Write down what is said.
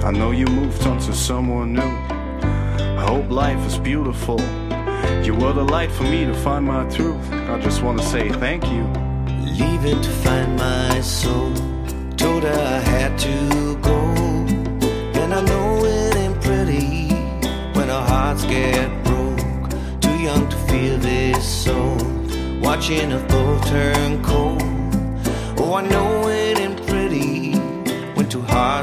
I know you moved on to someone new. I hope life is beautiful. You were the light for me to find my truth. I just wanna say thank you. Leaving to find my soul. Told her I had to go. And I know it ain't pretty when our hearts get broke. Too young to feel this soul. Watching us both turn cold. Oh, I know it ain't pretty when two hearts